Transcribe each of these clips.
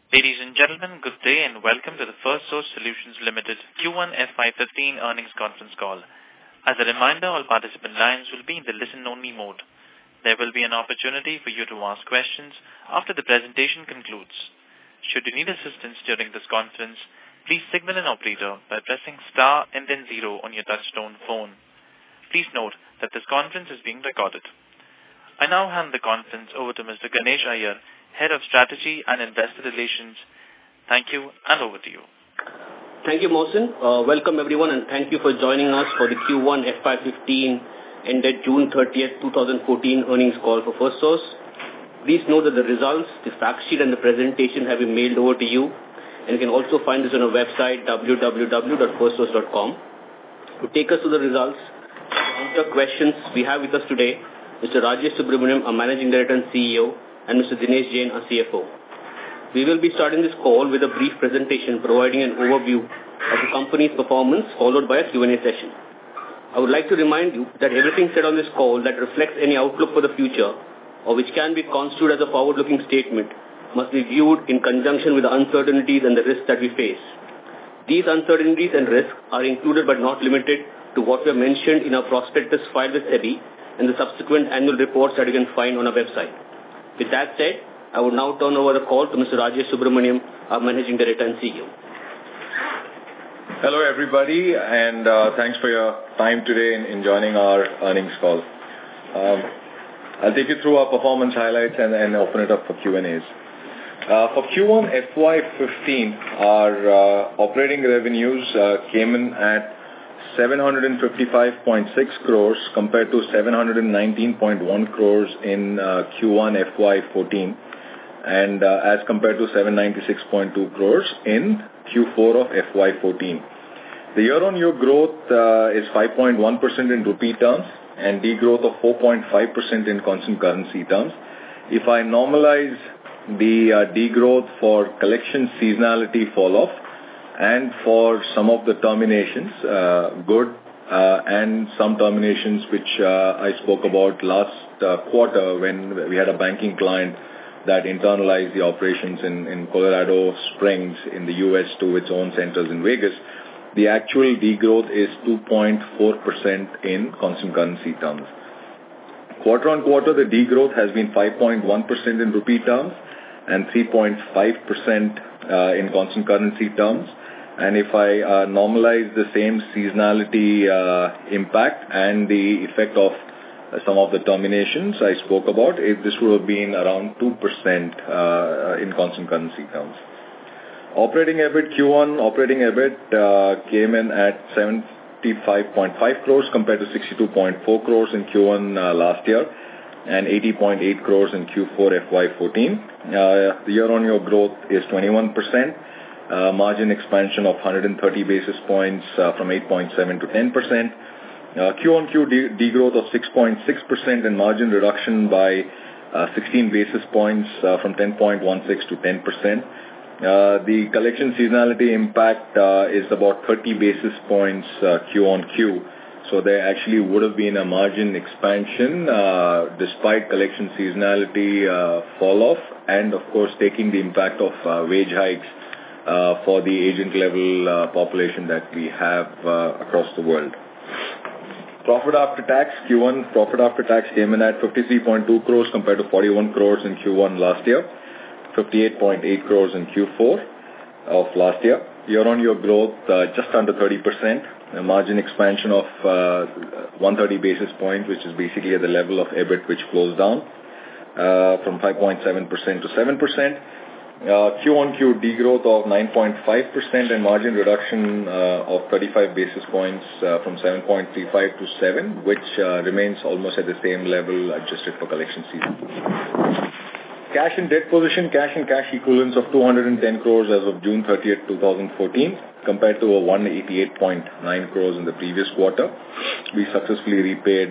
Ladies and gentlemen, good day and welcome to the Firstsource Solutions Limited Q1 FY15 earnings conference call. As a reminder, all participant lines will be in the listen-only mode. There will be an opportunity for you to ask questions after the presentation concludes. Should you need assistance during this conference, please signal an operator by pressing star and then 0 on your touchtone phone. Please note that this conference is being recorded. I now hand the conference over to Mr. Ganesh Iyer, Head of Strategy and Investor Relations. Thank you, and over to you. Thank you, Mohsin. Welcome, everyone, and thank you for joining us for the Q1 FY15 ended June 30th, 2014 earnings call for Firstsource. Please note that the results, the fact sheet, and the presentation have been mailed over to you, and you can also find this on our website, www.firstsource.com. To take us to the results, to answer questions, we have with us today Mr. Rajesh Subramaniam, our Managing Director and CEO, and Mr. Dinesh Jain, our CFO. We will be starting this call with a brief presentation providing an overview of the company's performance, followed by a Q&A session. I would like to remind you that everything said on this call that reflects any outlook for the future or which can be construed as a forward-looking statement must be viewed in conjunction with the uncertainties and the risks that we face. These uncertainties and risks are included but not limited to what were mentioned in our prospectus filed with SEBI and the subsequent annual reports that you can find on our website. With that said, I will now turn over the call to Mr. Rajesh Subramaniam, our Managing Director and CEO. Hello, everybody, and thanks for your time today in joining our earnings call. I'll take you through our performance highlights and open it up for Q&As. For Q1 FY15, our operating revenues came in at 755.6 crores compared to 719.1 crores in Q1 FY14 and as compared to 796.2 crores in Q4 of FY14. The year-on-year growth is 5.1% in rupee terms and degrowth of 4.5% in constant currency terms. If I normalize the degrowth for collection seasonality fall-off and for some of the terminations, and some terminations which I spoke about last quarter when we had a banking client that internalized the operations in Colorado Springs in the U.S. to its own centers in Vegas, the actual degrowth is 2.4% in constant currency terms. Quarter-on-quarter, the degrowth has been 5.1% in rupee terms and 3.5% in constant currency terms. And if I normalize the same seasonality impact and the effect of some of the terminations I spoke about, this would have been around 2% in constant currency terms. Operating EBIT, Q1 operating EBIT came in at 75.5 crores compared to 62.4 crores in Q1 last year and 80.8 crores in Q4 FY14. The year-on-year growth is 21%. Margin expansion of 130 basis points from 8.7 to 10%. Q-on-Q degrowth of 6.6% and margin reduction by 16 basis points from 10.16 to 10%. The collection seasonality impact is about 30 basis points Q-on-Q. So there actually would have been a margin expansion despite collection seasonality fall-off and, of course, taking the impact of wage hikes for the agent level population that we have across the world. Profit after tax, Q1 profit after tax came in at 53.2 crores compared to 41 crores in Q1 last year, 58.8 crores in Q4 of last year. Year-on-year growth just under 30%, a margin expansion of 130 basis points, which is basically at the level of EBIT which flows down from 5.7% to 7%. Q-on-Q degrowth of 9.5% and margin reduction of 35 basis points from 7.35 to 7, which remains almost at the same level adjusted for collection season. Cash and debt position, cash and cash equivalents of 210 crores as of June 30th, 2014, compared to 188.9 crores in the previous quarter. We successfully repaid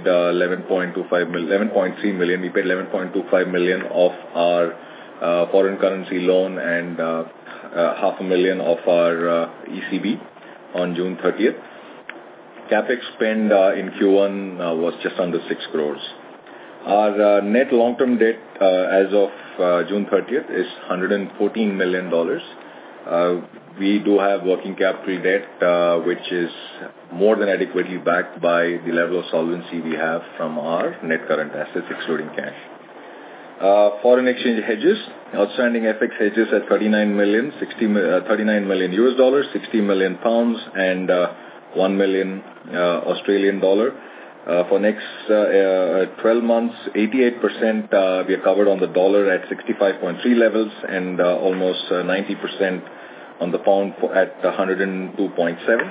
11.3 million. We paid 11.25 million of our foreign currency loan and $500,000 of our ECB on June 30th. CapEx spend in Q1 was just under 6 crores. Our net long-term debt as of June 30th is $114 million. We do have working capital debt, which is more than adequately backed by the level of solvency we have from our net current assets, excluding cash. Foreign exchange hedges, outstanding FX hedges at $39 million, $39 million US dollars, 60 million pounds, and 1 million Australian dollar. For next 12 months, 88% we are covered on the dollar at 65.3 levels, and almost 90% on the pound at 102.7.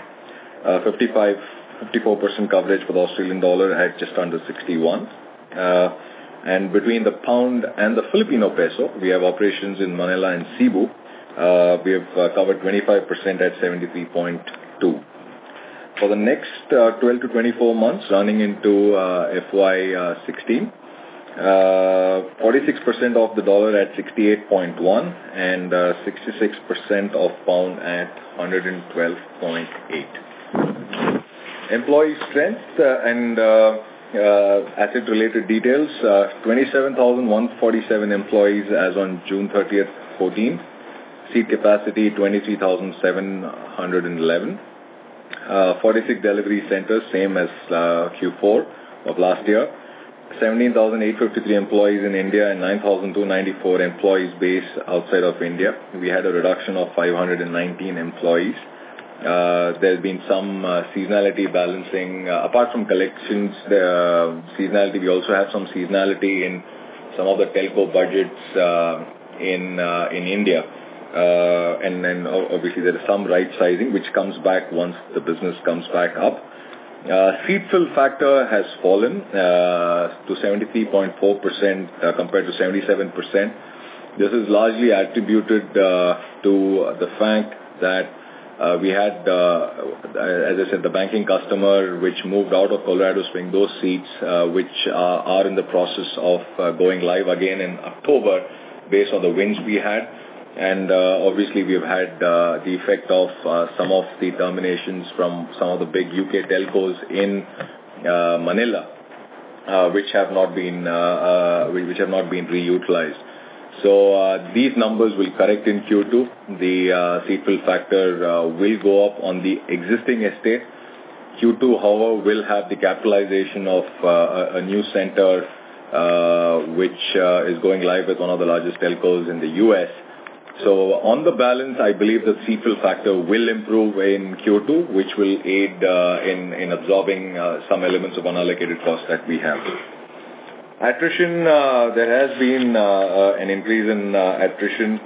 54% coverage for the Australian dollar at just under 61. And between the pound and the Filipino peso, we have operations in Manila and Cebu. We have covered 25% at 73.2. For the next 12 to 24 months, running into FY16, 46% of the dollar at 68.1 and 66% of pound at 112.8. Employee strength and asset-related details, 27,147 employees as on June 30th, 14. Seat capacity, 23,711. 46 delivery centers, same as Q4 of last year. 17,853 employees in India and 9,294 employees based outside of India. We had a reduction of 519 employees. There's been some seasonality balancing. Apart from collections, the seasonality, we also have some seasonality in some of the telco budgets in India. And then obviously there is some right sizing which comes back once the business comes back up. Seat fill factor has fallen to 73.4% compared to 77%. This is largely attributed to the fact that we had, as I said, the banking customer which moved out of Colorado Springs, those seats which are in the process of going live again in October based on the wins we had. And obviously we've had the effect of some of the terminations from some of the big UK telcos in Manila, which have not been reutilized. So these numbers will correct in Q2. The seat fill factor will go up on the existing estate. Q2, however, will have the capitalization of a new center which is going live with one of the largest telcos in the US. So on the balance, I believe the seat fill factor will improve in Q2, which will aid in absorbing some elements of unallocated costs that we have. Attrition, there has been an increase in attrition.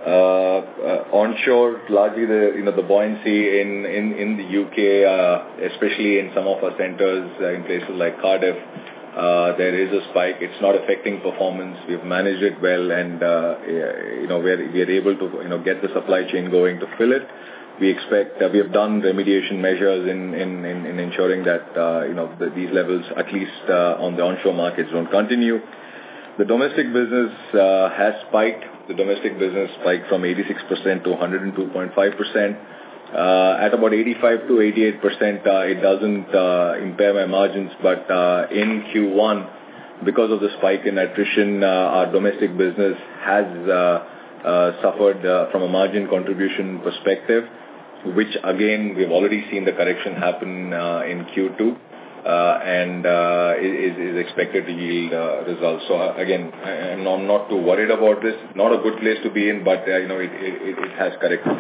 Onshore, largely the buoyancy in the UK, especially in some of our centers in places like Cardiff. There is a spike. It's not affecting performance. We've managed it well, and we are able to get the supply chain going to fill it. We expect we have done remediation measures in ensuring that these levels, at least on the onshore markets, don't continue. The domestic business has spiked. The domestic business spiked from 86% to 102.5%. At about 85 to 88%, it doesn't impair my margins, but in Q1, because of the spike in attrition, our domestic business has suffered from a margin contribution perspective, which again, we've already seen the correction happen in Q2 and is expected to yield results. So again, I'm not too worried about this. Not a good place to be in, but it has corrected.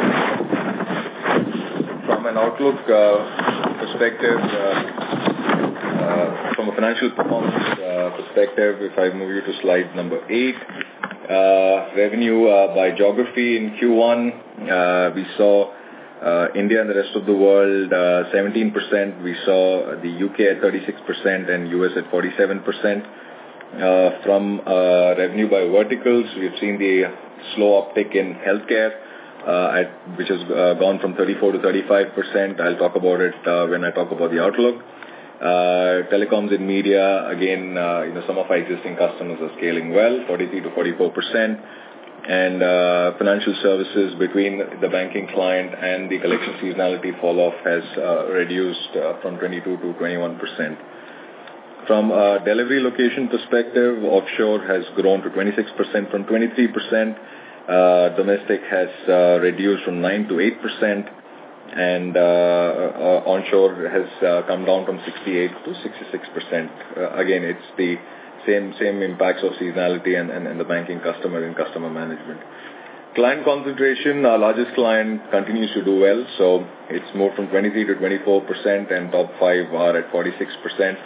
From an outlook perspective, from a financial performance perspective, if I move you to slide number 8, revenue by geography in Q1, we saw India and the rest of the world 17%. We saw the UK at 36% and US at 47%. From revenue by verticals, we've seen the slow uptick in healthcare, which has gone from 34 to 35%. I'll talk about it when I talk about the outlook. Telecoms and media, again, some of our existing customers are scaling well, 43 to 44%. And financial services, between the banking client and the collection seasonality fall-off, has reduced from 22 to 21%. From a delivery location perspective, offshore has grown to 26% from 23%. Domestic has reduced from 9 to 8%. And onshore has come down from 68 to 66%. Again, it's the same impacts of seasonality and the banking customer and customer management. Client concentration, our largest client continues to do well, so it's moved from 23 to 24%, and top 5 are at 46%.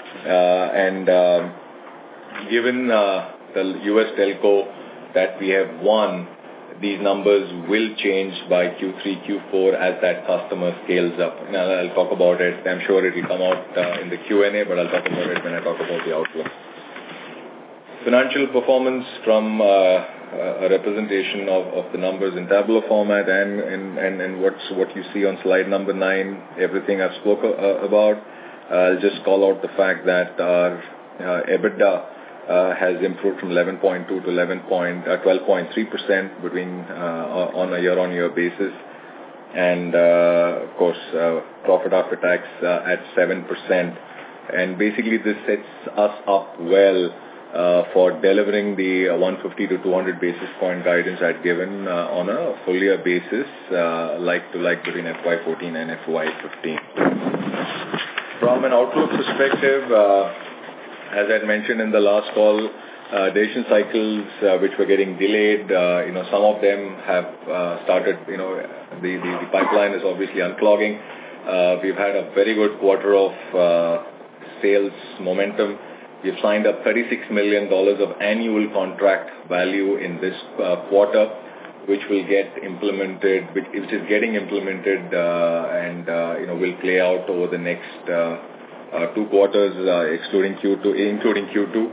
Given the US telco that we have won, these numbers will change by Q3, Q4 as that customer scales up. Now, I'll talk about it. I'm sure it will come out in the Q&A, but I'll talk about it when I talk about the outlook. Financial performance from a representation of the numbers in tabular format and what you see on slide number 9, everything I've spoke about. I'll just call out the fact that our EBITDA has improved from 11.2 to 12.3% between on a year-on-year basis, and of course profit after tax at 7%. And basically, this sets us up well for delivering the 150 to 200 basis point guidance I'd given on a full year basis, like to like between FY14 and FY15. From an outlook perspective, as I mentioned in the last call, decision cycles which were getting delayed, some of them have started, the pipeline is obviously unclogging. We've had a very good quarter of sales momentum. We've signed up $36 million of annual contract value in this quarter, which will get implemented, which is getting implemented and will play out over the next 2 quarters, including Q2.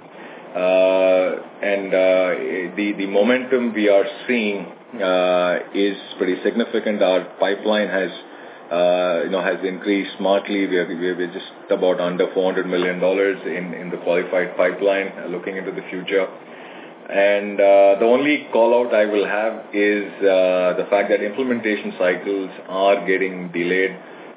The momentum we are seeing is pretty significant. Our pipeline has increased smartly. We're just about under $400 million in the qualified pipeline looking into the future. And the only call out I will have is the fact that implementation cycles are getting delayed.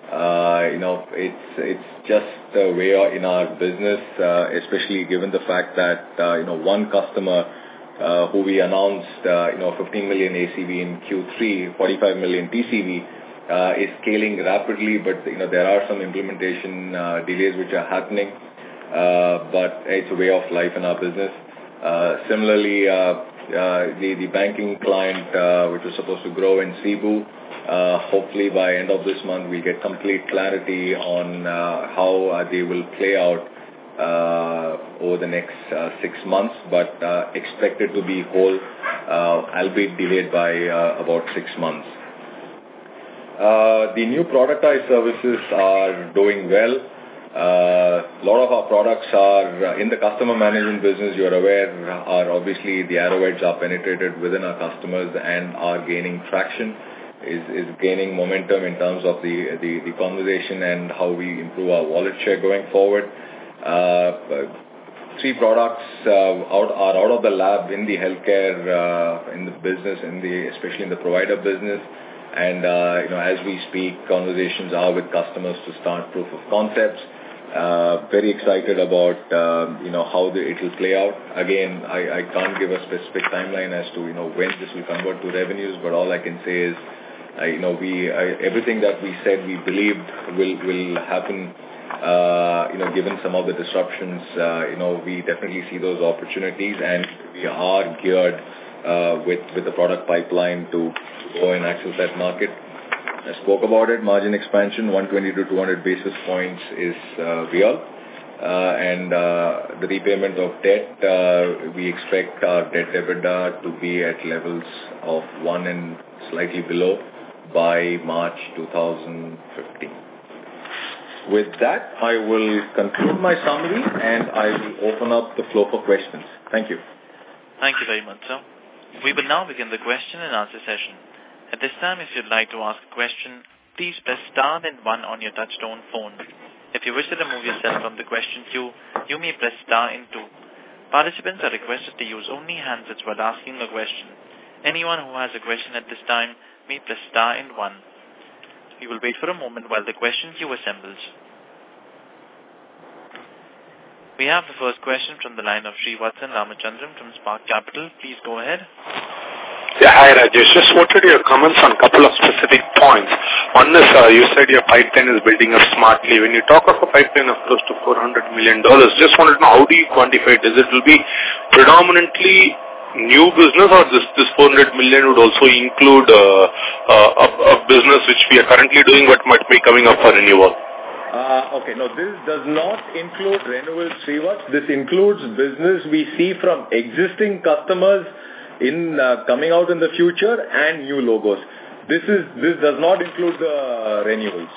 It's just the way in our business, especially given the fact that one customer who we announced 15 million ACV in Q3, 45 million TCV, is scaling rapidly, but there are some implementation delays which are happening, but it's a way of life in our business. Similarly, the banking client which was supposed to grow in Cebu, hopefully by end of this month we'll get complete clarity on how they will play out over the next 6 months, but expected to be whole, albeit delayed by about 6 months. The new productized services are doing well. A lot of our products are in the customer management business, you're aware, are obviously the Arrowheads are penetrated within our customers and are gaining traction, is gaining momentum in terms of the conversation and how we improve our wallet share going forward. 3 products are out of the lab in the healthcare in the business, especially in the provider business. And as we speak, conversations are with customers to start proof of concepts. Very excited about how it will play out. Again, I can't give a specific timeline as to when this will convert to revenues, but all I can say is everything that we said we believed will happen. Given some of the disruptions, we definitely see those opportunities, and we are geared with the product pipeline to go and access that market. I spoke about it. Margin expansion, 120 to 200 basis points is real. And the repayment of debt, we expect our debt EBITDA to be at levels of 1 and slightly below by March 2015. With that, I will conclude my summary and I will open up the floor for questions. Thank you. Thank you very much, sir. We will now begin the question and answer session. At this time, if you'd like to ask a question, please press star then 1 on your touchtone phone. If you wish to remove yourself from the question queue, you may press star and 2. Participants are requested to use only handsets while asking a question. Anyone who has a question at this time may press star and 1. We will wait for a moment while the question queue assembles. We have the first question from the line of Srivatsan Ramachandran from Spark Capital. Please go ahead. Yeah, hi Rajesh. Just wanted your comments on a couple of specific points. One is you said your pipeline is building up smartly. When you talk of a pipeline of close to $400 million, just wanted to know how do you quantify it? Does it will be predominantly new business or this $400 million would also include a business which we are currently doing but might be coming up for renewal? Okay, no, this does not include renewals, Srivat. This includes business we see from existing customers in coming out in the future and new logos. This does not include the renewals.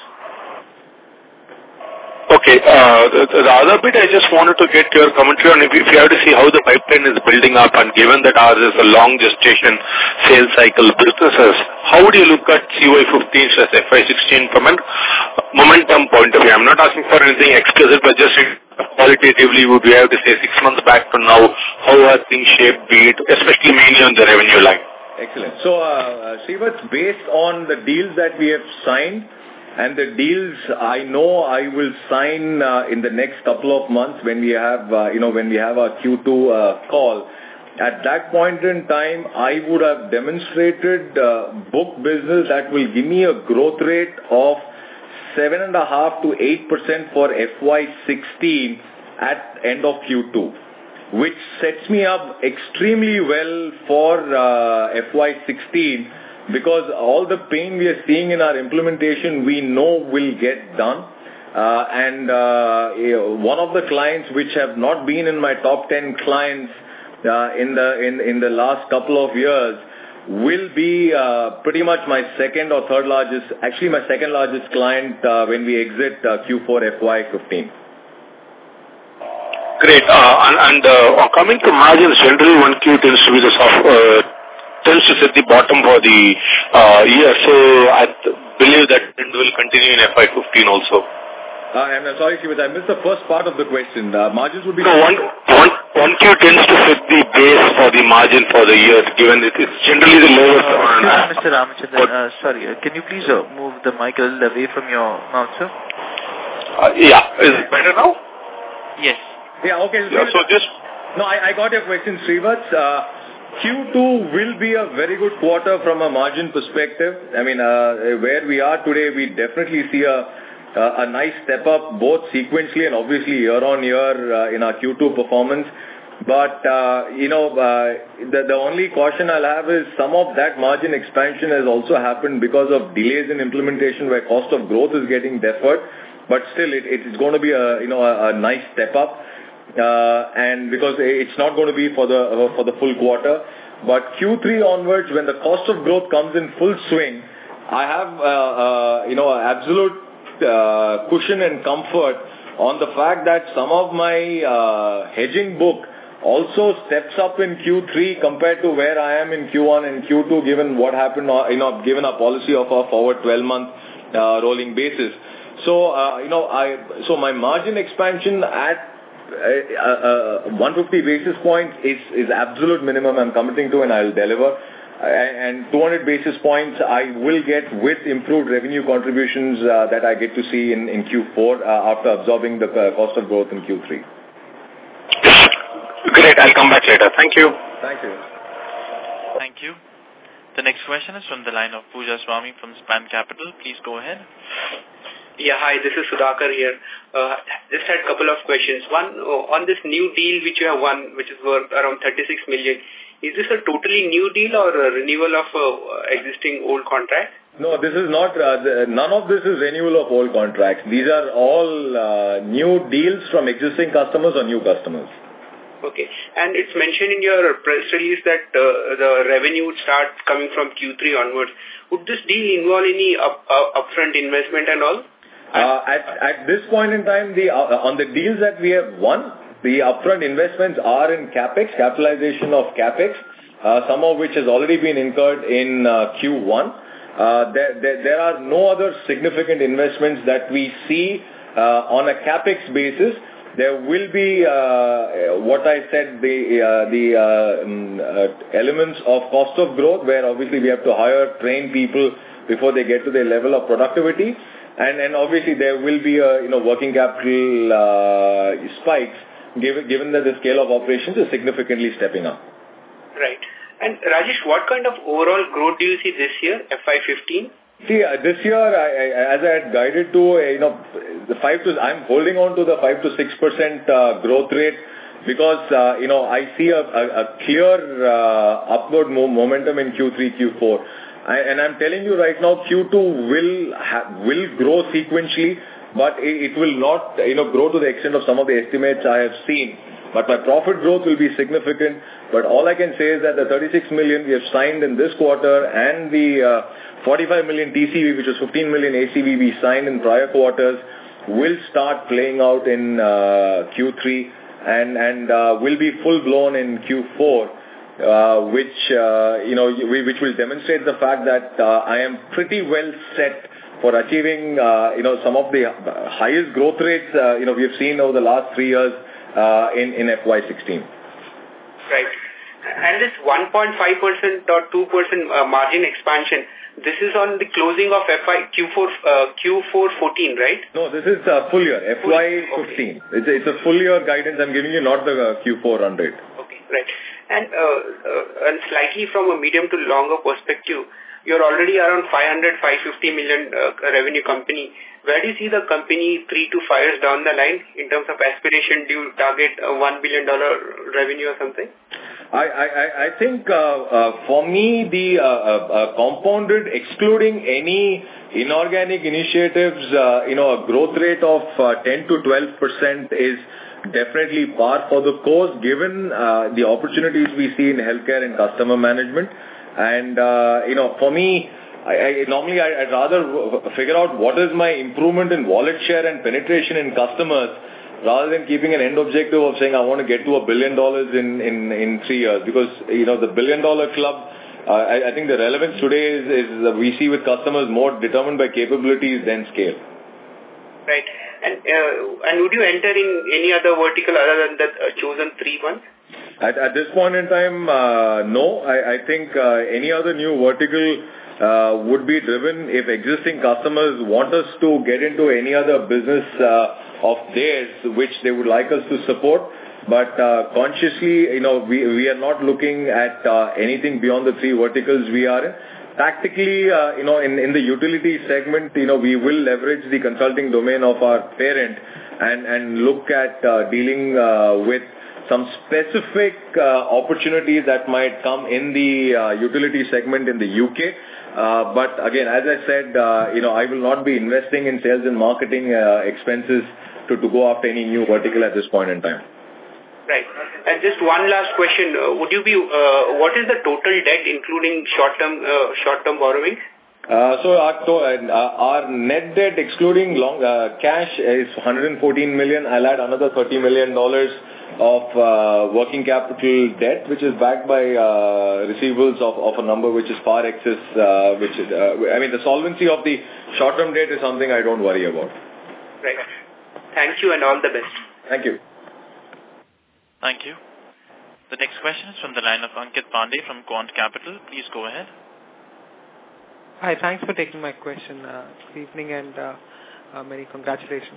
Okay. The other bit I just wanted to get your commentary on if you have to see how the pipeline is building up, and given that ours is a long gestation sales cycle businesses, how would you look at CY15/FY16 from a momentum point of view? I'm not asking for anything explicit, but just qualitatively, would we have to say 6 months back to now, how are things shaped, be it, especially mainly on the revenue line? Excellent. So, Srivat, based on the deals that we have signed, and the deals I know I will sign in the next couple of months when we have, when we have our Q2 call. At that point in time, I would have demonstrated book business that will give me a growth rate of 7.5% to 8% for FY16 at end of Q2, which sets me up extremely well for FY16. Because all the pain we are seeing in our implementation, we know will get done. And one of the clients which have not been in my top 10 clients in the last couple of years will be pretty much my second or third largest, actually my second largest client when we exit Q4 FY15. Great. And coming to margins, generally 1Q tends to be tends to set the bottom for the year. So I believe that it will continue in FY15 also. I'm sorry, Shivat, I missed the first part of the question. Margins would be... No, 1Q tends to set the base for the margin for the year, given it is generally the lowest. Mr. Ramachandran, sorry, can you please move the mic a little away from your mouth, sir? Yeah, is it better now? Yes. Yeah, okay. Yeah, so just... No, I got your question, Srivat. Q2 will be a very good quarter from a margin perspective. I mean, where we are today, we definitely see a nice step up, both sequentially and obviously year on year in our Q2 performance. But, the only caution I'll have is some of that margin expansion has also happened because of delays in implementation where cost of growth is getting deferred. But still, it's going to be a nice step up. And because it's not going to be for the full quarter, but Q3 onwards, when the cost of growth comes in full swing, I have absolute cushion and comfort on the fact that some of my hedging book also steps up in Q3 compared to where I am in Q1 and Q2, given what happened, given our policy of our forward 12-month rolling basis. So, so my margin expansion at 150 basis points is absolute minimum I'm committing to, and I'll deliver. And 200 basis points I will get with improved revenue contributions that I get to see in Q4 after absorbing the cost of growth in Q3. Great. I'll come back later. Thank you. Thank you. Thank you. The next question is from the line of Pooja Swami from Span Capital. Please go ahead. Yeah, hi, this is Sudhakar here. Just had a couple of questions. One, on this new deal which you have won, which is worth around 36 million, is this a totally new deal or a renewal of existing old contract? No, this is not, none of this is renewal of old contracts. These are all new deals from existing customers or new customers. Okay. And it's mentioned in your press release that the revenue would start coming from Q3 onwards. Would this deal involve any upfront investment and all? At this point in time, on the deals that we have won, the upfront investments are in CapEx, capitalization of CapEx, some of which has already been incurred in Q1. There are no other significant investments that we see on a CapEx basis. There will be, what I said, the elements of cost of growth, where obviously we have to hire, train people before they get to their level of productivity. And obviously there will be working capital spikes given that the scale of operations is significantly stepping up. Right. And Rajesh, what kind of overall growth do you see this year, FY15? See, this year, as I had guided to, I'm holding on to the 5 to 6% growth rate because, I see a clear upward momentum in Q3, Q4. And I'm telling you right now, Q2 will grow sequentially, but it will not, grow to the extent of some of the estimates I have seen. But my profit growth will be significant. But all I can say is that the 36 million we have signed in this quarter and the 45 million TCV, which was 15 million ACV we signed in prior quarters, will start playing out in Q3 and will be full-blown in Q4, which will demonstrate the fact that I am pretty well set for achieving, some of the highest growth rates, we have seen over the last 3 years in FY16. Right. And this 1.5% or 2% margin expansion, this is on the closing of Q4 14, right? No, this is full year, FY15. Okay. It's a full year guidance I'm giving you, not the Q4 run rate. Okay, right. And slightly from a medium to longer perspective, you're already around 550 million revenue company. Where do you see the company 3 to 5 years down the line in terms of aspiration? Do you target a $1 billion revenue or something? I think for me, the compounded, excluding any inorganic initiatives, a growth rate of 10 to 12% is definitely par for the course, given the opportunities we see in healthcare and customer management. And, for me, I'd rather figure out what is my improvement in wallet share and penetration in customers rather than keeping an end objective of saying I want to get to $1 billion in 3 years. Because, the $1 billion club, I think the relevance today is we see with customers more determined by capabilities than scale. Right. And would you enter in any other vertical other than the chosen 3 ones? At this point in time, no. I think any other new vertical would be driven if existing customers want us to get into any other business of theirs which they would like us to support. But consciously, we are not looking at anything beyond the 3 verticals we are in. Tactically, in the utility segment, we will leverage the consulting domain of our parent and look at dealing with some specific opportunities that might come in the utility segment in the UK. But again, as I said, I will not be investing in sales and marketing expenses to go after any new vertical at this point in time. Right. And just one last question. What is the total debt including short-term borrowing? So our net debt excluding cash is $114 million. I'll add another $30 million of working capital debt, which is backed by receivables of a number which is far excess, the solvency of the short-term debt is something I don't worry about. Right. Thank you and all the best. Thank you. Thank you. The next question is from the line of Ankit Pandey from Quant Capital. Please go ahead. Hi, thanks for taking my question. Good evening and many congratulations.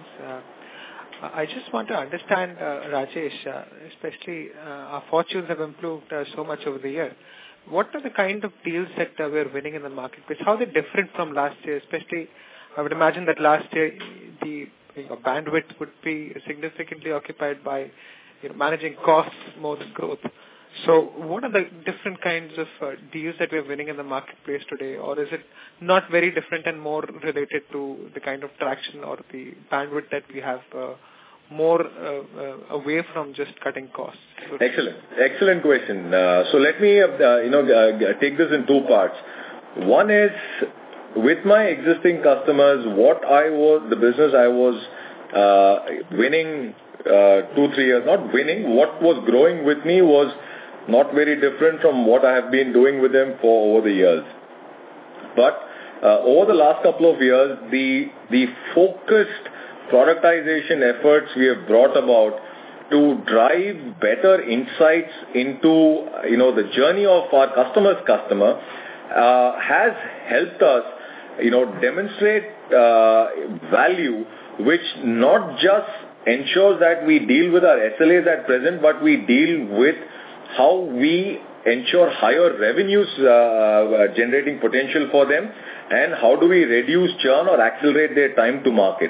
I just want to understand, Rajesh, especially our fortunes have improved so much over the year. What are the kind of deals that we're winning in the marketplace? How are they different from last year? Especially, I would imagine that last year the bandwidth would be significantly occupied by managing costs more than growth. So what are the different kinds of deals that we're winning in the marketplace today? Or is it not very different and more related to the kind of traction or the bandwidth that we have more away from just cutting costs? Excellent question. So let me take this in 2 parts. One is, with my existing customers, the business I was winning 2-3 years, not winning, what was growing with me was not very different from what I have been doing with them for over the years. But over the last couple of years, the focused productization efforts we have brought about to drive better insights into the journey of our customer's customer has helped us demonstrate value which not just ensures that we deal with our SLAs at present, but we deal with how we ensure higher revenues generating potential for them, and how do we reduce churn or accelerate their time to market.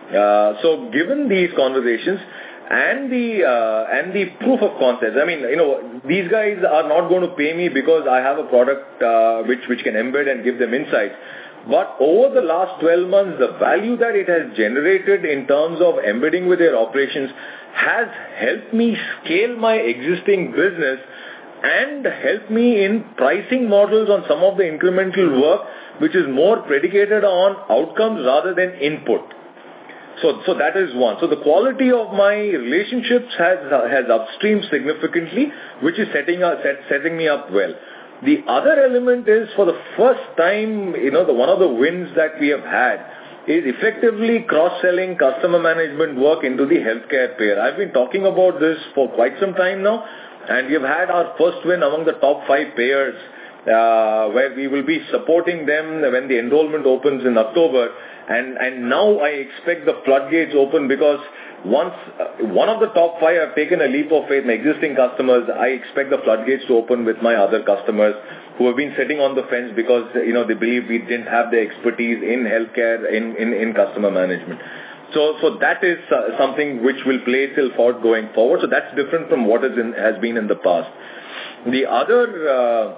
So given these conversations and the proof of concepts, I mean, these guys are not going to pay me because I have a product which can embed and give them insights. But over the last 12 months, the value that it has generated in terms of embedding with their operations has helped me scale my existing business and help me in pricing models on some of the incremental work, which is more predicated on outcomes rather than input. So that is one. So the quality of my relationships has upstreamed significantly, which is setting me up well. The other element is, for the first time, one of the wins that we have had is effectively cross-selling customer management work into the healthcare payer. I've been talking about this for quite some time now, and we've had our first win among the top 5 payers, where we will be supporting them when the enrollment opens in October. And now I expect the floodgates open, because once one of the top 5 have taken a leap of faith, my existing customers, I expect the floodgates to open with my other customers who have been sitting on the fence because, they believe we didn't have the expertise in healthcare, in customer management. So that is something which will play itself out going forward. So that's different from what has been in the past. The other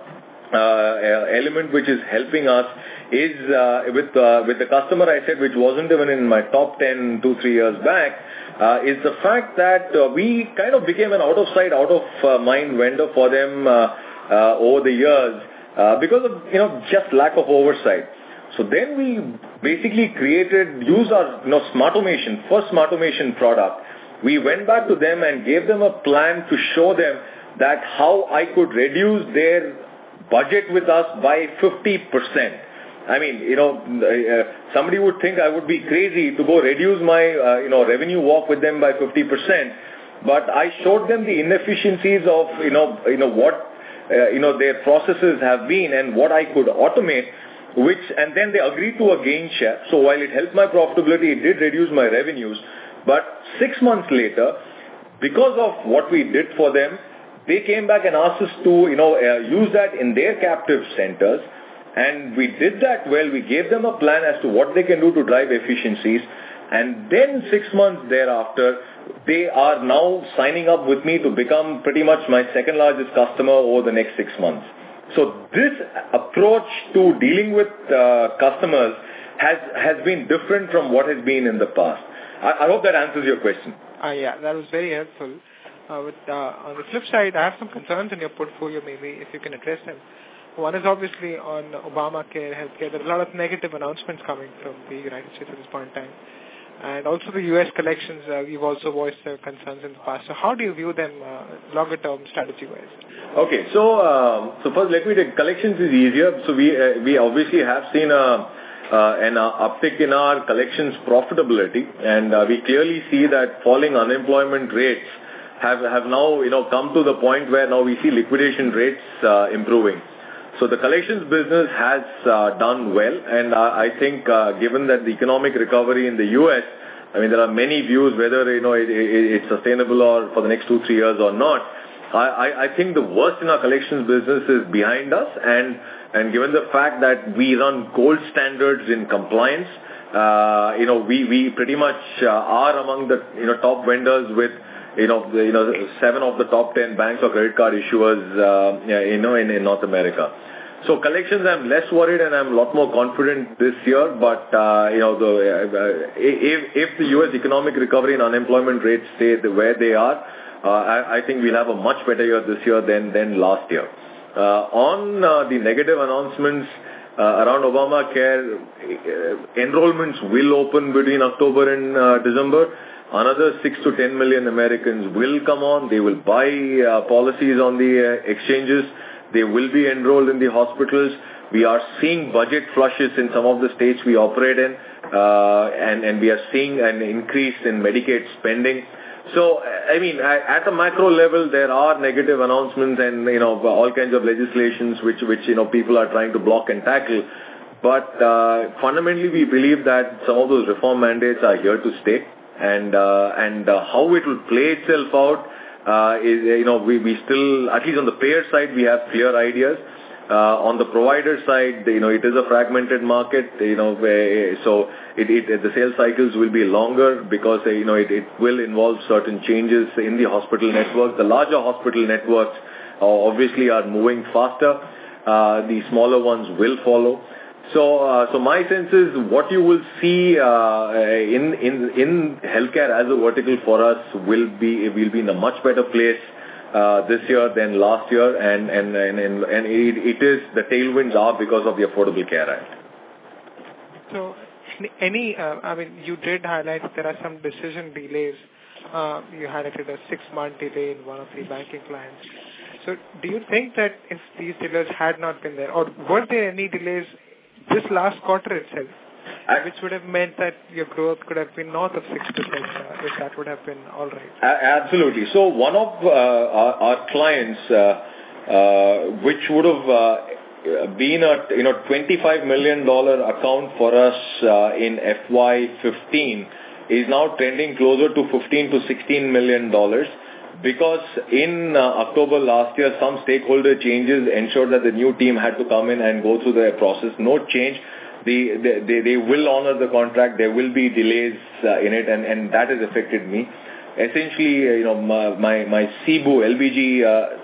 element which is helping us is with the customer I said, which wasn't even in my top 10 2-3 years back, is the fact that we kind of became an out of sight, out of mind vendor for them over the years because of just lack of oversight. So then we basically used our Smartomation, first Smartomation product. We went back to them and gave them a plan to show them that how I could reduce their budget with us by 50%. I mean, somebody would think I would be crazy to go reduce my, revenue walk with them by 50%. But I showed them the inefficiencies of, what, their processes have been and what I could automate, and then they agreed to a gain share. So while it helped my profitability, it did reduce my revenues. But 6 months later, because of what we did for them, they came back and asked us to, use that in their captive centers. And we did that well. We gave them a plan as to what they can do to drive efficiencies. And then 6 months thereafter, they are now signing up with me to become pretty much my second largest customer over the next 6 months. So this approach to dealing with customers has been different from what has been in the past. I hope that answers your question. Yeah, that was very helpful. On the flip side, I have some concerns in your portfolio, maybe, if you can address them. One is obviously on Obamacare, healthcare. There are a lot of negative announcements coming from the United States at this point in time. And also the U.S. collections, you've also voiced their concerns in the past. So how do you view them longer-term strategy-wise? Okay, so first let me take collections is easier. So we obviously have seen an uptick in our collections profitability, and we clearly see that falling unemployment rates have now come to the point where now we see liquidation rates improving. So the collections business has done well, and I think given that the economic recovery in the U.S., I mean, there are many views whether it's sustainable or for the next 2-3 years or not. I think the worst in our collections business is behind us, and given the fact that we run gold standards in compliance, we pretty much are among the top vendors with 7 of the top 10 banks or credit card issuers in North America. So collections, I'm less worried and I'm a lot more confident this year. But if the U.S. economic recovery and unemployment rates stay where they are, I think we'll have a much better year this year than last year. On the negative announcements around Obamacare, enrollments will open between October and December. Another 6 to 10 million Americans will come on. They will buy policies on the exchanges. They will be enrolled in the hospitals. We are seeing budget flushes in some of the states we operate in, and we are seeing an increase in Medicaid spending. So, I mean, at a macro level, there are negative announcements and, all kinds of legislations which people are trying to block and tackle. But fundamentally, we believe that some of those reform mandates are here to stay. and how it will play itself out is, we still, at least on the payer side, we have clear ideas. On the provider side, it is a fragmented market, so the sales cycles will be longer because, it will involve certain changes in the hospital network. The larger hospital networks obviously are moving faster. The smaller ones will follow. So my sense is what you will see in healthcare as a vertical for us will be in a much better place this year than last year, and it is the tailwinds are because of the Affordable Care Act. So, you did highlight there are some decision delays. You highlighted a 6-month delay in one of the banking clients. So, do you think that if these delays had not been there, or were there any delays this last quarter itself, which would have meant that your growth could have been north of 6%, if that would have been all right? Absolutely. So one of our clients, which would have been a $25 million account for us in FY15, is now trending closer to $15 to $16 million. Because in October last year, some stakeholder changes ensured that the new team had to come in and go through their process. No change. They will honor the contract. There will be delays in it, and that has affected me. Essentially, my Cebu, LBG,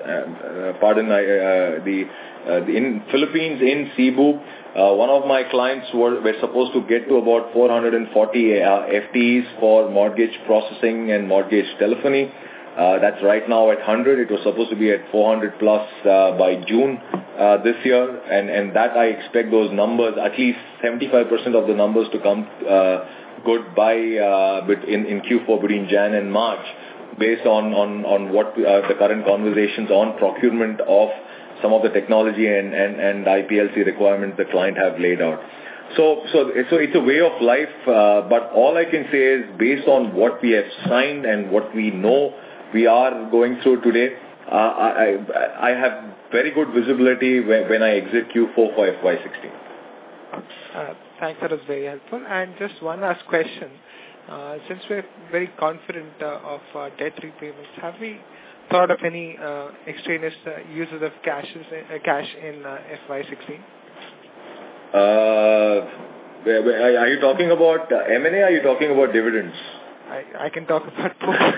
in Philippines, in Cebu, one of my clients were supposed to get to about 440 FTEs for mortgage processing and mortgage telephony. That's right now at 100. It was supposed to be at 400 plus by June this year, and that I expect those numbers, at least 75% of the numbers, to come good by in Q4 between Jan and March, based on what the current conversations on procurement of some of the technology and IPLC requirements the client have laid out. So it's a way of life, but all I can say is based on what we have signed and what we know we are going through today, I have very good visibility when I exit Q4 for FY16. Thanks, that was very helpful. And just one last question. Since we're very confident of debt repayments, have we thought of any extraneous uses of cash in FY16? Are you talking about M&A or are you talking about dividends? I can talk about both.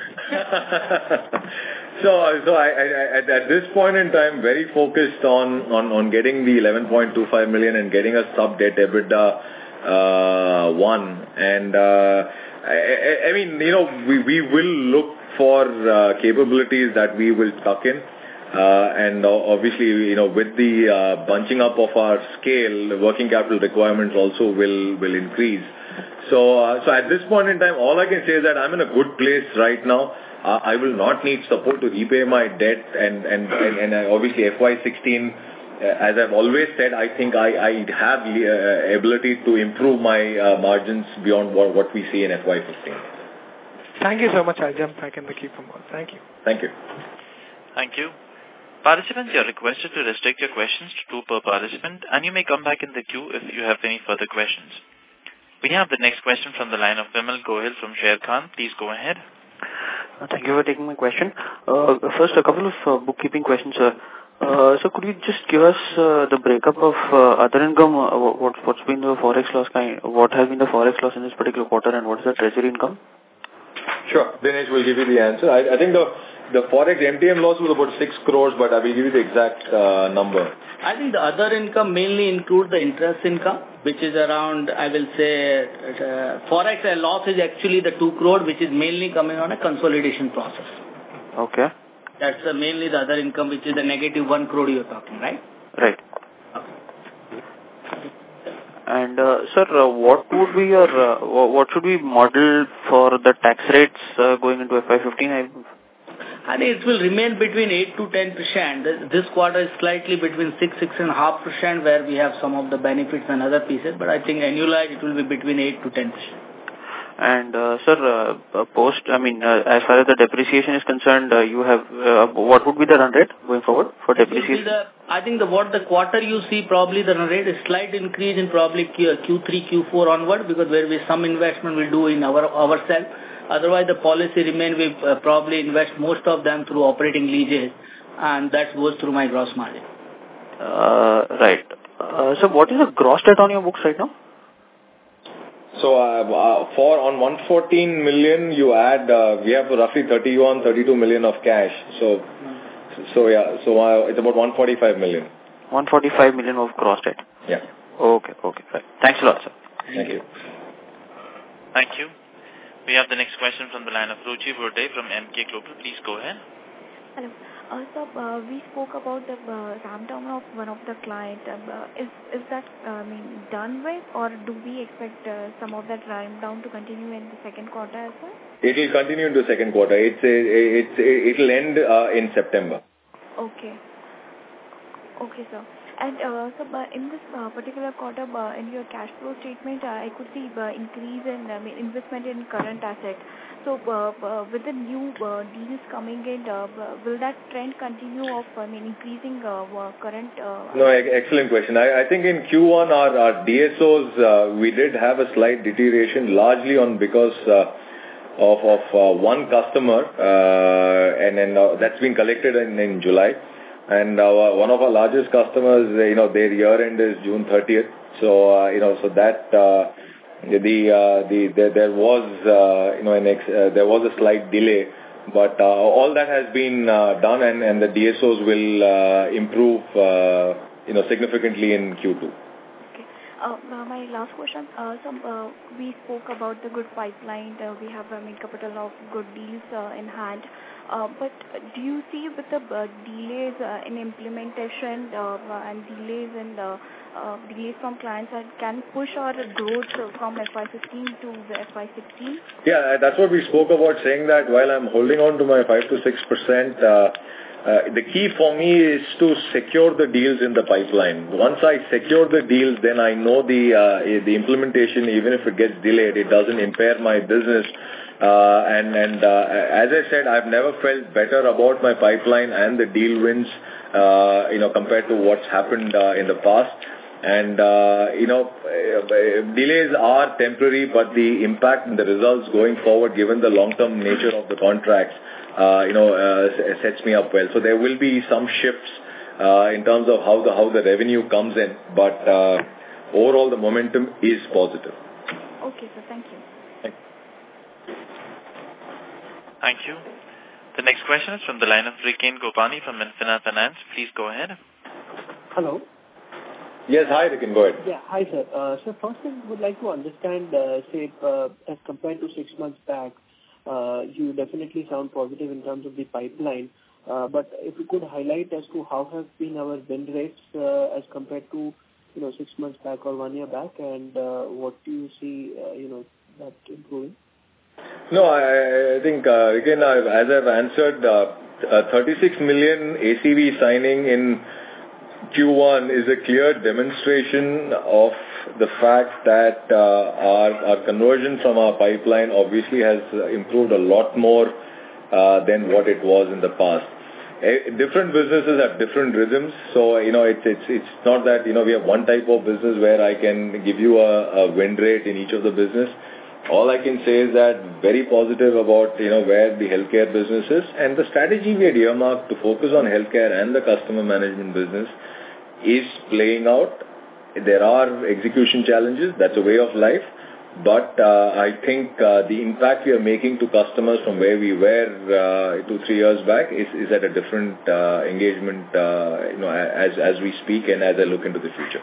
So I at this point in time, very focused on getting the 11.25 million and getting a sub-debt EBITDA 1. And we will look for capabilities that we will tuck in. And obviously, with the bunching up of our scale, the working capital requirements also will increase. So at this point in time, all I can say is that I'm in a good place right now. I will not need support to repay my debt, and obviously FY16, as I've always said, I think I have the ability to improve my margins beyond what we see in FY15. Thank you so much. I'll jump back in the queue for more. Thank you. Thank you. Thank you. Participants, you are requested to restrict your questions to 2 per participant, and you may come back in the queue if you have any further questions. We have the next question from the line of Vimal Gohil from Sharekhan. Please go ahead. Thank you for taking my question. First, a couple of bookkeeping questions, sir. So could you just give us the breakup of other income? What's been the forex loss what has been the forex loss in this particular quarter, and what is the treasury income? Sure. Dinesh will give you the answer. I think the forex MTM loss was about 6 crores, but I will give you the exact number. I think the other income mainly includes the interest income, which is around, I will say, forex loss is actually the 2 crore, which is mainly coming on a consolidation process. Okay. That's mainly the other income, which is the negative 1 crore you're talking, right? Right. And sir, what would be your what should we model for the tax rates going into FY15? I think it will remain between 8 to 10%. This quarter is slightly between 6.5%, where we have some of the benefits and other pieces. But I think annualized it will be between 8 to 10%. And sir, as far as the depreciation is concerned, you have what would be the run rate going forward for depreciation? I think what the quarter you see probably the run rate is slight increase in probably Q3, Q4 onward, because there will be some investment we'll do in ourselves. Otherwise, the policy remain we probably invest most of them through operating leases, and that goes through my gross margin. Right. So what is the gross debt on your books right now? So on 114 million, you add, we have roughly 32 million of cash. So it's about 145 million. 145 million of gross debt. Yeah. Okay. Right. Thanks a lot, sir. Thank you. Thank you. We have the next question from the line of Ruchi Burde from MK Global. Please go ahead. Hello. So we spoke about the ramp down of one of the client. Is that done with, or do we expect some of that ramp down to continue in the second quarter as well? It will continue in the second quarter. It will end in September. Okay, sir. And so in this particular quarter, in your cash flow statement, I could see increase in investment in current assets. So with the new deals coming in, will that trend continue of increasing current? No, excellent question. I think in Q1 our DSOs we did have a slight deterioration, largely because of one customer, and then that's been collected in July. And one of our largest customers, their year end is June 30th. So that there was a slight delay, but all that has been done, and the DSOs will improve significantly in Q2. My last question. So we spoke about the good pipeline. We have a couple of good deals in hand. But do you see with the delays in implementation and delays from clients that can push our growth from FY15 to FY16? Yeah, that's what we spoke about, saying that while I'm holding on to my 5 to 6%, the key for me is to secure the deals in the pipeline. Once I secure the deals, then I know the implementation, even if it gets delayed, it doesn't impair my business. And as I said, I've never felt better about my pipeline and the deal wins, compared to what's happened in the past. And delays are temporary, but the impact and the results going forward, given the long-term nature of the contracts, sets me up well. So there will be some shifts in terms of how the revenue comes in, but overall the momentum is positive. Okay, sir. Thank you. Thank you. The next question is from the line of Riken Gopani from Infina Finance. Please go ahead. Hello. Yes, hi Riken, go ahead. Yeah, hi sir. So first I would like to understand, as compared to 6 months back, you definitely sound positive in terms of the pipeline. But if you could highlight as to how have been our win rates as compared to 6 months back or 1 year back, and what do you see that improving? No, I think again, as I've answered, 36 million ACV signing in Q1 is a clear demonstration of the fact that our conversion from our pipeline obviously has improved a lot more than what it was in the past. Different businesses have different rhythms, so it's not that we have one type of business where I can give you a win rate in each of the business. All I can say is that very positive about where the healthcare business is, and the strategy we had earmarked to focus on healthcare and the customer management business is playing out. There are execution challenges, that's a way of life, but I think the impact we are making to customers from where we were 2-3 years back is at a different engagement as we speak and as I look into the future.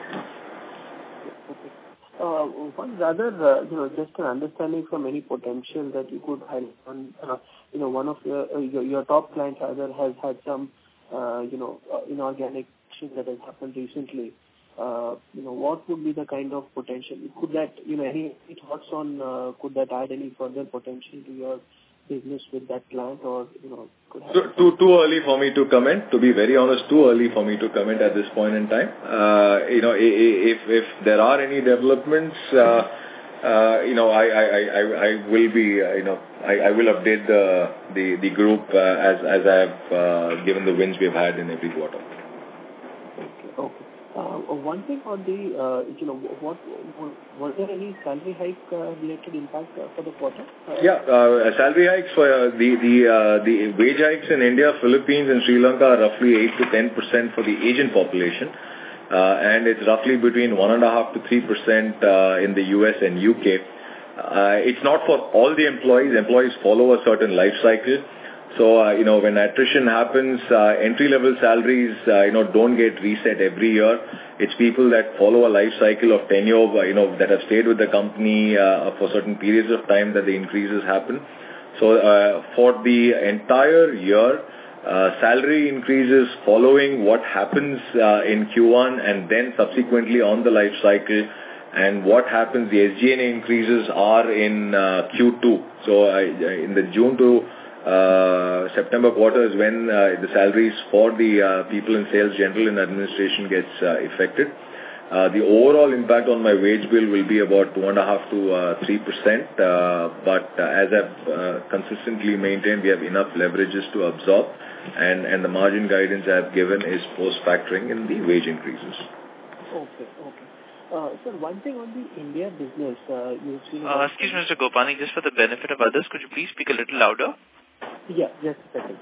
One rather, just an understanding from any potential that you could highlight on, one of your top clients either has had some, inorganic action that has happened recently. What would be the kind of potential? Could that, any thoughts on, could that add any further potential to your business with that client, or, could have... Too early for me to comment. To be very honest, too early for me to comment at this point in time. If there are any developments, I will be, I will update the group as I have given the wins we have had in every quarter. Okay. One thing on the, was there any salary hike related impact for the quarter? Salary hikes for the wage hikes in India, Philippines and Sri Lanka are roughly 8 to 10% for the agent population. And it's roughly between 1.5 to 3% in the US and UK. It's not for all the employees. Employees follow a certain life cycle. So, when attrition happens, entry-level salaries, don't get reset every year. It's people that follow a life cycle of tenure, that have stayed with the company for certain periods of time that the increases happen. So, for the entire year, salary increases following what happens in Q1 and then subsequently on the life cycle, and what happens, the SG&A increases are in Q2. So, in the June to September quarter is when the salaries for the people in sales, general and administration gets affected. The overall impact on my wage bill will be about 2.5 to 3%. But as I've consistently maintained, we have enough leverages to absorb, and the margin guidance I've given is post-factoring in the wage increases. Okay. Sir, one thing on the India business, you've seen... excuse me, Mr. Gopani, just for the benefit of others, could you please speak a little louder? Yeah, just a second.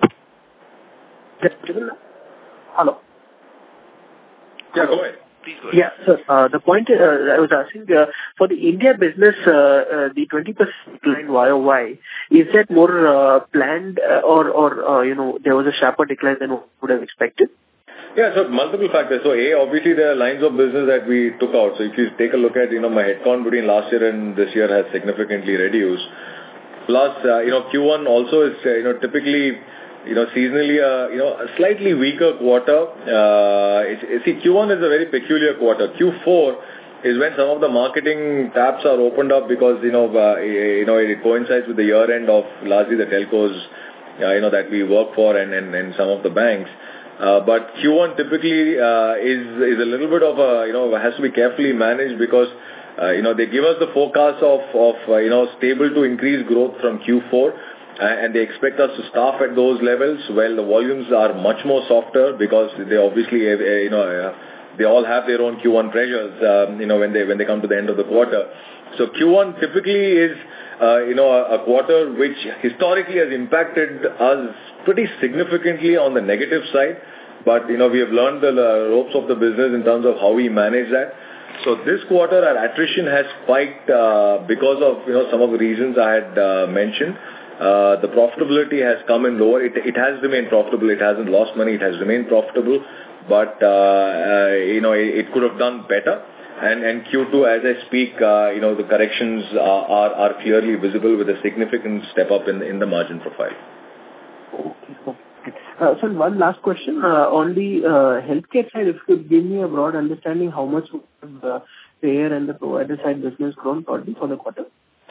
Hello? Yeah, go ahead. Please go ahead. Yeah, sir, the point I was asking, for the India business, the 20% decline YOY, is that more planned or there was a sharper decline than what would have expected? Yeah, so multiple factors. So obviously there are lines of business that we took out. So if you take a look at, my headcount between last year and this year has significantly reduced. Plus, Q1 also is, typically, seasonally, a slightly weaker quarter. Q1 is a very peculiar quarter. Q4 is when some of the marketing taps are opened up because, it coincides with the year end of largely the telcos, that we work for and some of the banks. But Q1 typically is a little bit of has to be carefully managed because they give us the forecast of stable to increased growth from Q4, and they expect us to staff at those levels. Well, the volumes are much more softer because they obviously they all have their own Q1 pressures when they come to the end of the quarter. So Q1 typically is a quarter which historically has impacted us pretty significantly on the negative side, but we have learned the ropes of the business in terms of how we manage that. So this quarter our attrition has spiked because of some of the reasons I had mentioned. The profitability has come in lower. It has remained profitable. It hasn't lost money. It has remained profitable, but it could have done better. And Q2, as I speak, the corrections are clearly visible with a significant step up in the margin profile. Okay. So one last question on the healthcare side. If you could give me a broad understanding, how much would the payer and the provider side business grown probably for the quarter?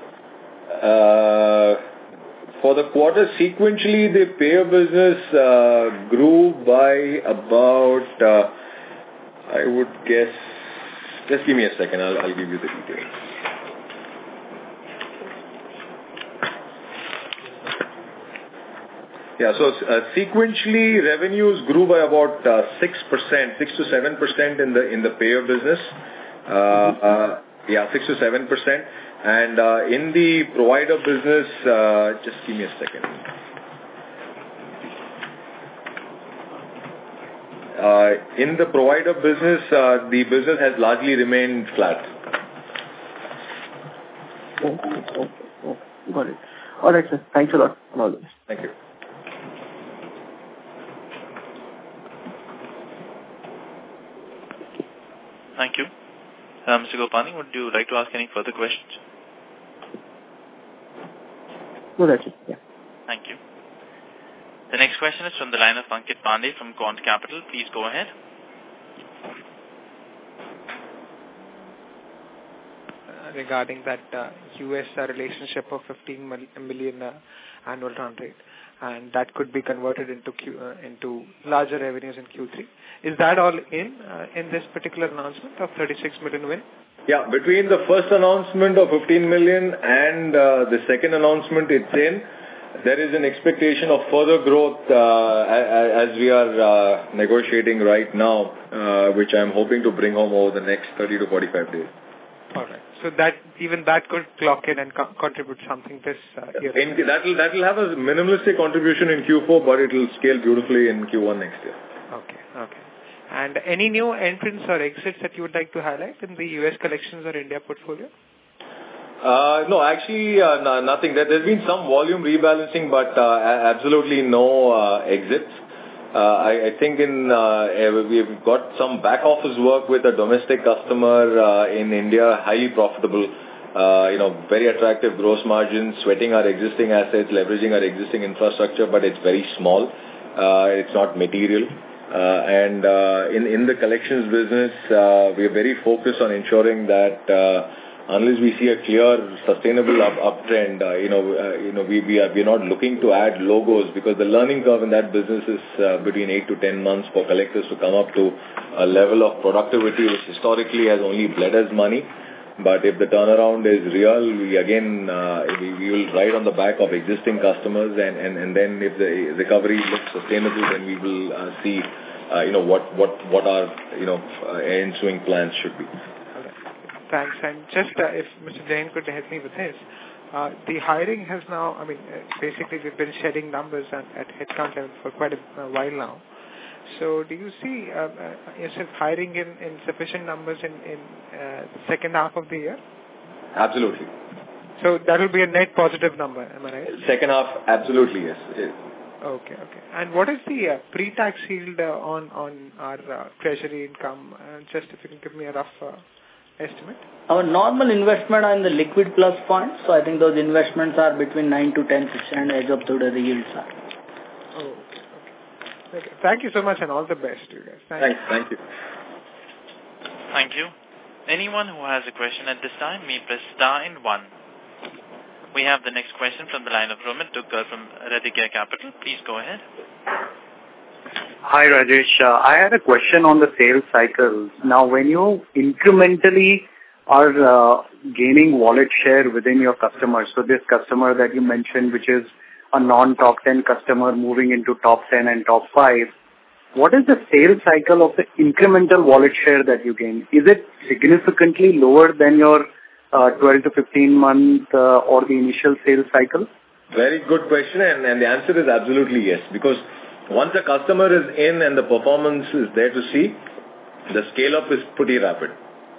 For the quarter, sequentially, the payer business grew by about, I would guess. Just give me a second. I'll give you the details. Yeah, so sequentially revenues grew by about 6%, 6 to 7% in the payer business. 6 to 7%. And in the provider business, just give me a second. In the provider business, the business has largely remained flat. Okay. Got it. All right, sir. Thanks a lot. Thank you. Thank you. Mr. Gopani, would you like to ask any further questions? No, that's it. Yeah. Thank you. The next question is from the line of Ankit Pandey from Quant Capital. Please go ahead. Regarding that US relationship of 15 million annual run rate, and that could be converted into larger revenues in Q3. Is that all in this particular announcement of 36 million win? Yeah, between the first announcement of 15 million and the second announcement it's in, there is an expectation of further growth as we are negotiating right now, which I'm hoping to bring home over the next 30 to 45 days. All right. So that even that could clock in and contribute something this year. That will have a minimalistic contribution in Q4, but it will scale beautifully in Q1 next year. Okay. And any new entrants or exits that you would like to highlight in the US collections or India portfolio? No, actually nothing. There's been some volume rebalancing, but absolutely no exits. I think we've got some back office work with a domestic customer in India, highly profitable, very attractive gross margins, sweating our existing assets, leveraging our existing infrastructure, but it's very small. It's not material. And in the collections business, we are very focused on ensuring that unless we see a clear, sustainable uptrend, we're not looking to add logos, because the learning curve in that business is between 8 to 10 months for collectors to come up to a level of productivity which historically has only bled us money. But if the turnaround is real, we will ride on the back of existing customers, and then if the recovery looks sustainable, then we will see what our ensuing plans should be. Thanks. And just if Mr. Jain could help me with this, the hiring has now, basically we've been shedding numbers at headcount level for quite a while now. So do you see yourself hiring in sufficient numbers in the second half of the year? Absolutely. So that will be a net positive number, am I right? Second half, absolutely, yes. Okay. And what is the pre-tax yield on our treasury income? Just if you can give me a rough estimate. Our normal investment are in the liquid plus funds, so I think those investments are between 9 to 10% as of today the yields are. Okay. Thank you so much and all the best to you guys. Thank you. Thank you. Anyone who has a question at this time may press star and 1. We have the next question from the line of Romit Dugar from Redicare Capital. Please go ahead. Hi Rajesh, I had a question on the sales cycles. Now when you incrementally are gaining wallet share within your customers, so this customer that you mentioned which is a non-top 10 customer moving into top 10 and top 5, what is the sales cycle of the incremental wallet share that you gain? Is it significantly lower than your 12 to 15 month or the initial sales cycle? Very good question, and the answer is absolutely yes, because once a customer is in and the performance is there to see, the scale-up is pretty rapid.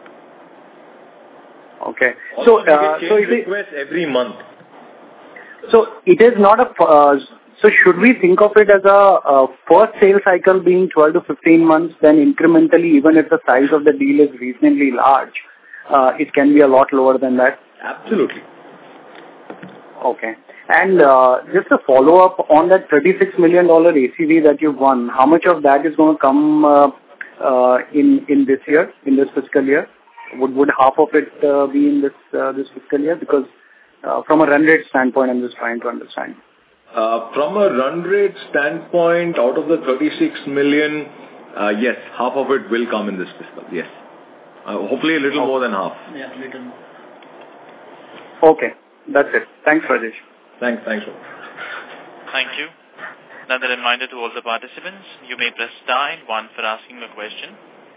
Okay. So it requests every month. So it is not so should we think of it as a first sales cycle being 12 to 15 months, then incrementally, even if the size of the deal is reasonably large, it can be a lot lower than that? Absolutely. Okay. And just a follow-up on that $36 million ACV that you've won, how much of that is going to come in this year, in this fiscal year? Would half of it be in this fiscal year? Because from a run rate standpoint, I'm just trying to understand. From a run rate standpoint, out of the 36 million, yes, half of it will come in this fiscal, yes. Hopefully a little more than half. Yeah, a little more. Okay, that's it. Thanks, Rajesh. Thanks. Thank you. Another reminder to all the participants, you may press star and 1 for asking a question.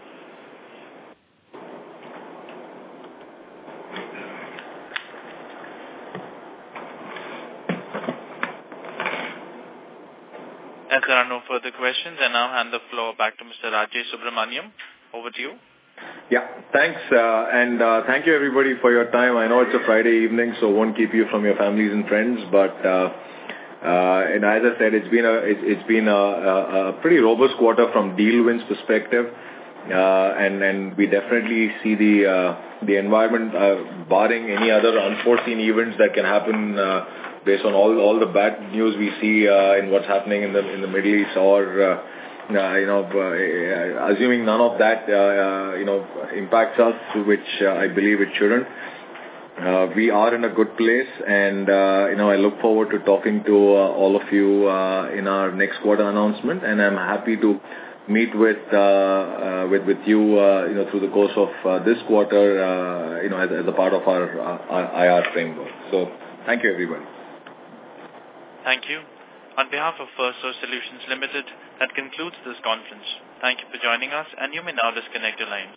As there are no further questions, I now hand the floor back to Mr. Rajesh Subramaniam. Over to you. Yeah, thanks, and thank you everybody for your time. I know it's a Friday evening, so won't keep you from your families and friends, but and as I said, it's been a pretty robust quarter from deal wins perspective, and we definitely see the environment, barring any other unforeseen events that can happen based on all the bad news we see in what's happening in the Middle East, or assuming none of that impacts us, which I believe it shouldn't. We are in a good place, and I look forward to talking to all of you in our next quarter announcement, and I'm happy to meet with you, through the course of this quarter, as a part of our IR framework. So thank you, everybody. Thank you. On behalf of Firstsource Solutions Limited, that concludes this conference. Thank you for joining us, and you may now disconnect your lines.